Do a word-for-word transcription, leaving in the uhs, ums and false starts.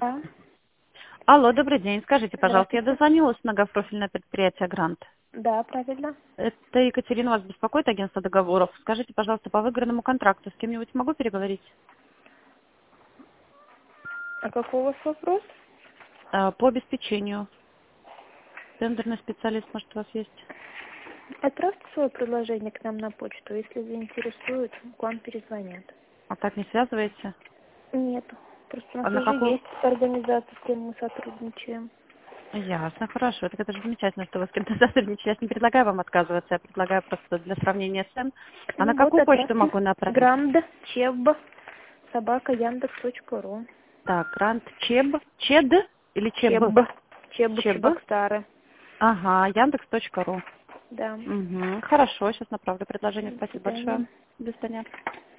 Да, Алло, добрый день. Скажите, пожалуйста, я здравствуйте. дозвонилась в многопрофильное предприятие «Грант». Да, правильно. Это Екатерина, вас беспокоит агентство договоров. Скажите, пожалуйста, по выигранному контракту с кем-нибудь могу переговорить? А какой у вас вопрос? Э, По обеспечению. Тендерный специалист, может, у вас есть? Отправьте свое предложение к нам на почту. Если заинтересует, к вам перезвонят. А так не связываете? Нет, просто у А нас на уже какую? есть организация, с кем мы сотрудничаем. Ясно, хорошо. Так это же замечательно, что вы с кем-то сотрудничаете. Я не предлагаю вам отказываться, я предлагаю просто для сравнения цен. А на Ну вот, какую почту отправьте. могу направить? Гранд, Чеб, собака, Яндекс точка ру. Так, Грант Чеб. Чед или Чеб? Чеб, Чеб, Чеб. Чебоксары. Ага, Яндекс точка ру. Да. Угу. Хорошо, сейчас направлю предложение. До Спасибо свидания. большое. До свидания.